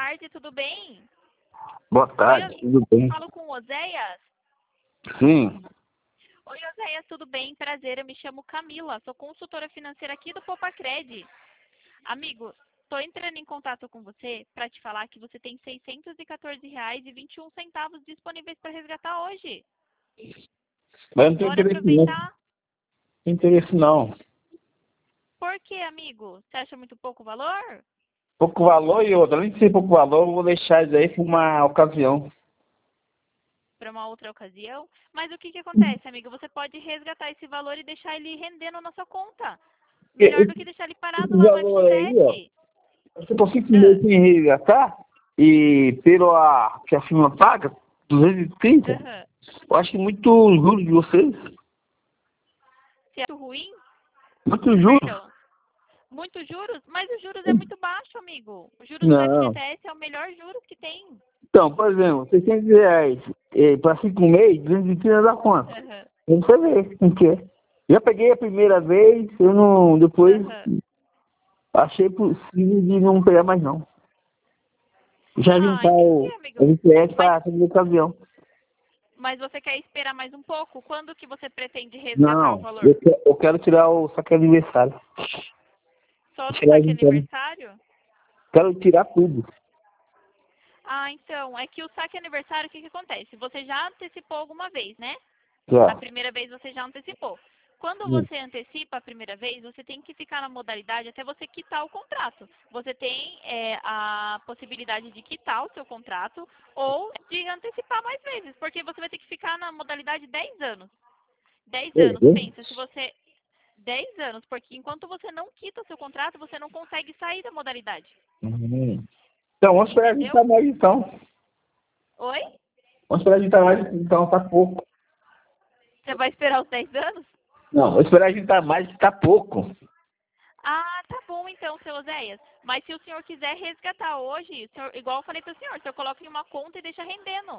tarde, tudo bem? Boa tarde, Oi, tudo bem? falo com o Oséias. Sim. Oi, Oséias, tudo bem? Prazer, eu me chamo Camila, sou consultora financeira aqui do Popacred. Amigo, estou entrando em contato com você para te falar que você tem R$ 614,21 disponíveis para resgatar hoje. Mas não tem Bora interesse não. Não aproveitar. tem interesse não. Por quê, amigo? Você acha muito pouco valor? Pouco valor e outra. Além de ser pouco valor, eu vou deixar isso aí para uma ocasião. Para uma outra ocasião? Mas o que que acontece, amigo? Você pode resgatar esse valor e deixar ele rendendo na sua conta. Melhor do que deixar ele parado Esse lá no valor aí, ó. FGTS. Você por 5 Ah, meses sem resgatar e pela que a firma paga, 230, aham. eu acho muito juros de vocês. Se é muito ruim? Muito juros. Perdão. Muitos juros? Mas os juros é muito baixo, amigo. Os juros do Não. FGTS é o melhor juros que tem. Então, por exemplo, R$ 600 para 5 meses, 230 dá quanto? Aham. Eu não sei ver o que é. Já peguei a primeira vez, eu não. Depois Aham. achei possível de não pegar mais não. Já Ah, juntar entendi, o amigo. FTS Mas, para fazer ocasião. mas você quer esperar mais um pouco? Quando que você pretende resgatar o Não, eu, valor? eu quero tirar o saque aniversário. Só no Tirar saque juntando. aniversário? Quero tirar tudo. Ah, então, é que o saque aniversário, o que que acontece? Você já antecipou alguma vez, né? A Já. primeira vez você já antecipou. Quando Hum. você antecipa a primeira vez, você tem que ficar na modalidade até você quitar o contrato. Você tem a possibilidade de quitar o seu contrato ou de antecipar mais vezes, porque você vai ter que ficar na modalidade 10 anos. 10 anos, Beleza. pensa, se você... 10 anos, porque enquanto você não quita o seu contrato, você não consegue sair da modalidade. Então, vamos esperar Entendeu? juntar mais então. Oi? Vamos esperar juntar mais então, tá pouco. Você vai esperar os 10 anos? Não, vou esperar juntar mais, tá pouco. Ah, tá bom então, seu Oséias. Mas se o senhor quiser resgatar hoje, o senhor, igual eu falei pro senhor, o senhor coloca em uma conta e deixa rendendo.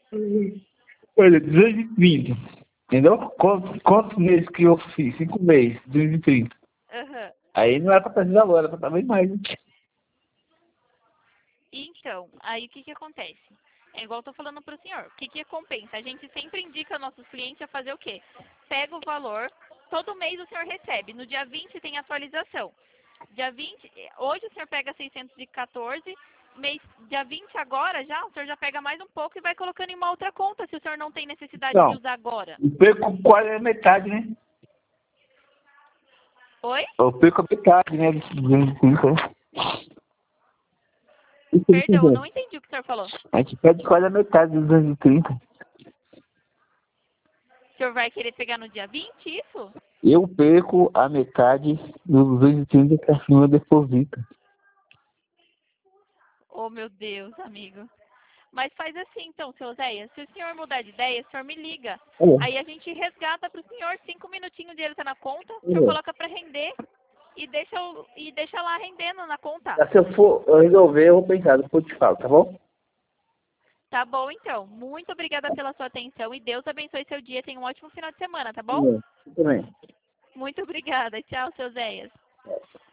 Olha, 230. Entendeu? Quantos meses que eu fiz? 5 meses, 230. Aham. Aí não era pra estar valor, era pra estar bem mais. Né? Então, aí o que que acontece? É igual eu tô falando pro senhor. O que que compensa? A gente sempre indica nossos clientes a fazer o quê? Pega o valor, todo mês o senhor recebe. No dia 20 tem atualização. Dia 20, hoje o senhor pega 614, dia 20 agora já, o senhor já pega mais um pouco e vai colocando em uma outra conta, se o senhor não tem necessidade de Então, usar agora. eu perco quase a metade, né? Oi? Eu perco a metade, né? Dos 230. Né? Isso que eu tô Perdão, eu dizendo. não entendi o que o senhor falou. A gente perde quase a metade dos 230. O senhor vai querer pegar no dia 20, isso? Eu perco a metade dos 230 que a firma deposita. Oh, meu Deus, amigo. Mas faz assim então, seu Zéia. Se o senhor mudar de ideia, o senhor me liga. Aí a gente resgata pro senhor 5 minutinhos, o dinheiro tá na conta, o senhor coloca pra render e deixa lá rendendo na conta. Se eu for resolver, eu vou pensar, depois eu te falo, tá bom? Tá bom, então. Muito obrigada pela sua atenção e Deus abençoe seu dia. Tenha um ótimo final de semana, tá bom? Tudo bem. Muito obrigada. Tchau, seu Zéias.